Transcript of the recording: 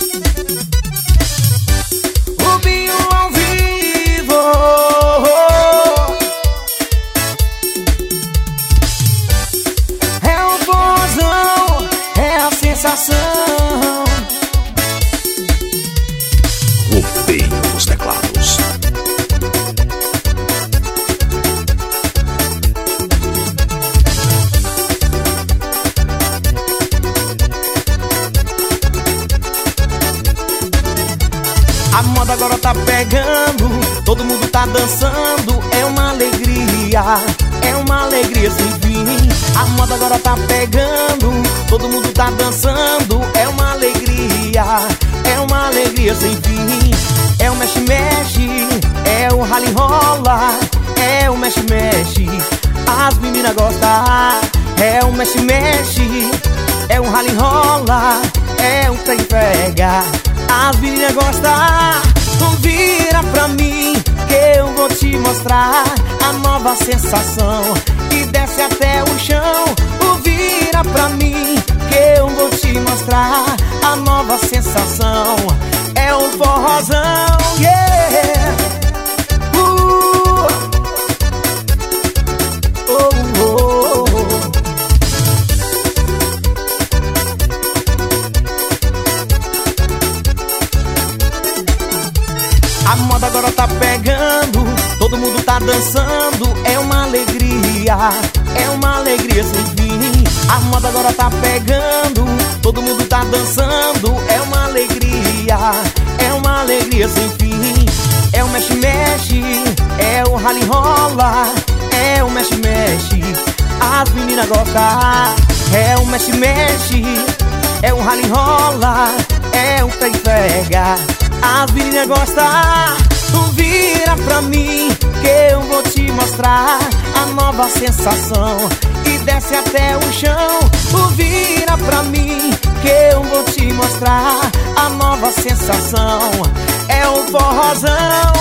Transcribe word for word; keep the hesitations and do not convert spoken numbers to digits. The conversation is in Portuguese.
Rubinho ao vivo. É o forrozão, é a sensação. Rubinho dos teclados. A moda agora tá pegando, todo mundo tá dançando. É uma alegria, é uma alegria sem fim. A moda agora tá pegando, todo mundo tá dançando. É uma alegria, é uma alegria sem fim. É o mexe-mexe, é o rally-rola, é o mexe-mexe, as meninas gostam. É o mexe-mexe, é o rally-rola, é o trem pega, as meninas gostam. Então vira pra mim que eu vou te mostrar a nova sensação que desce até o chão. Oh, vira pra mim que eu vou te mostrar a nova sensação. É o forrozão, yeah. uh. oh, oh, oh. A moda agora tá pegando, todo mundo tá dançando. É uma alegria, é uma alegria sem fim. A moda agora tá pegando, todo mundo tá dançando. É uma alegria, é uma alegria sem fim. É o mexe-mexe, é o rally-rola, é o mexe-mexe, as meninas gostam. É o mexe-mexe, é o rally-rola, é o trem pega, as meninas gostam. Tu vira pra mim que eu vou te mostrar a nova sensação que desce até o chão. Tu vira pra mim que eu vou te mostrar a nova sensação. É o forrozão.